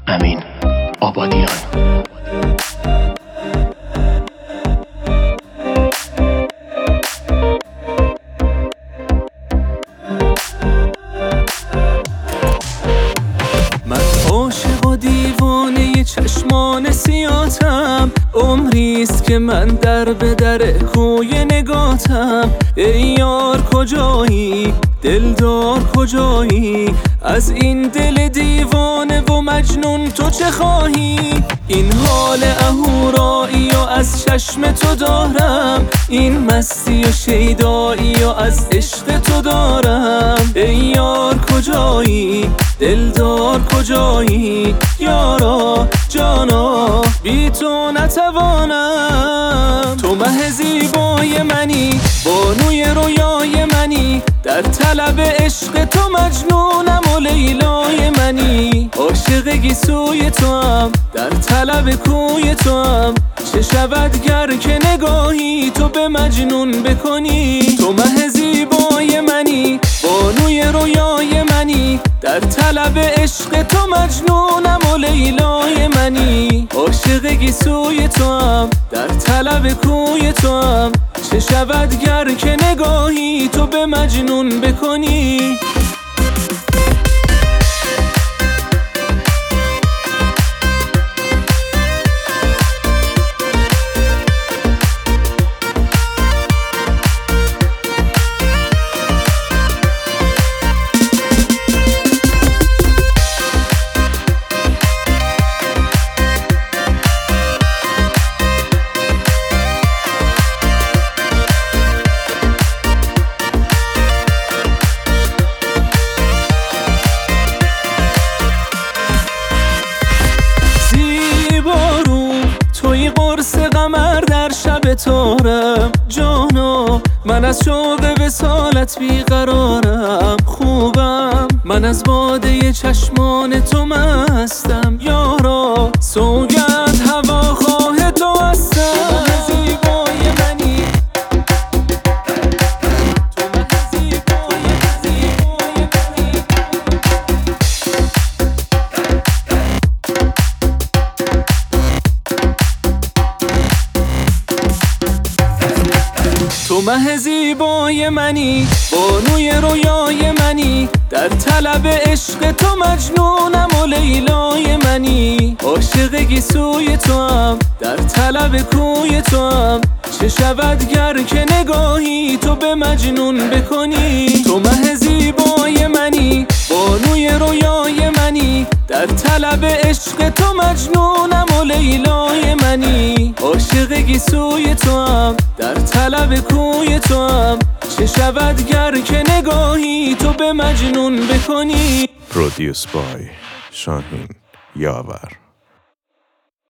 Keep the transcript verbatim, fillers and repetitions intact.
امین آبادیان. عاشق و دیوانه چشمان سیاتم، عمریست که من در به در کوی نگاتم. ای یار کجایی، دلدار کجایی، از این دل دیوانه و مجنون تو چه خواهی؟ این حال اهورایی و از چشم تو دارم، این مستی و شیدایی و از عشق تو دارم. ای یار کجایی، دلدار کجایی، یارا جانا بی تو نتوانم. تو مه زیبای منی، بانوی رویای منی، در طلب عشق تو مجنونم و لیلای منی. عاشق گیسوی تو هم، در طلب کوی تو هم، چه شود گر که نگاهی تو به مجنون بکنی. تو مه زیبای منی، بانوی رویای منی، در طلب عشق تو مجنونم و لیلای منی. عاشق گیسوی تو هم، در طلب کوی تو هم، چه شود گر که نگاهی تو به مجنون بکنی. قرص قمر در شب تارم، جانا من از شوق وصالت بیقرارم. خوبم من از باده چشمان تو مستم، یارا سوگند هواخواه تو هستم. زیبای منی، تو مه زیبای منی، بانوی رویای منی، در طلب عشق تو مجنونم و لیلای منی. عاشق گیسوی تو هم، در طلب کوی تو هم، چه شود گر که نگاهی تو به مجنون بکنی. تو مه زیبای منی، بانوی رویای منی، در طلب عشق تو مجنونم و لیلای منی. عاشق گیسوی تو هم، در طلب کوی تو هم، چه شود گر که نگاهی تو به مجنون بکنی. پرودیوس بای شاهین یاور.